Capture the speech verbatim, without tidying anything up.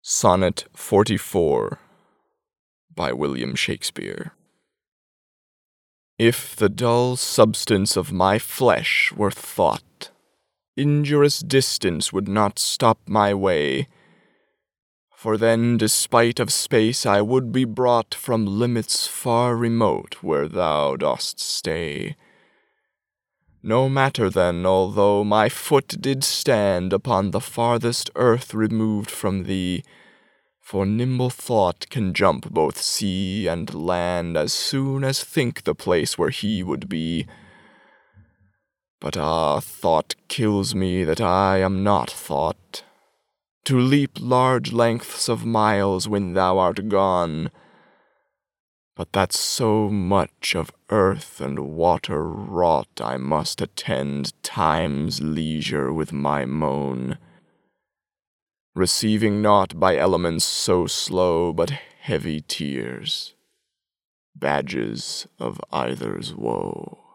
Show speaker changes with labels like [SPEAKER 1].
[SPEAKER 1] Sonnet forty-four by William Shakespeare. If the dull substance of my flesh were thought, injurious distance would not stop my way, for then, despite of space, I would be brought from limits far remote where thou dost stay. No matter then, although my foot did stand upon the farthest earth removed from thee, for nimble thought can jump both sea and land as soon as think the place where he would be. But ah, thought kills me that I am not thought, to leap large lengths of miles when thou art gone, but that so much of earth and water wrought I must attend time's leisure with my moan, receiving naught by elements so slow but heavy tears, badges of either's woe.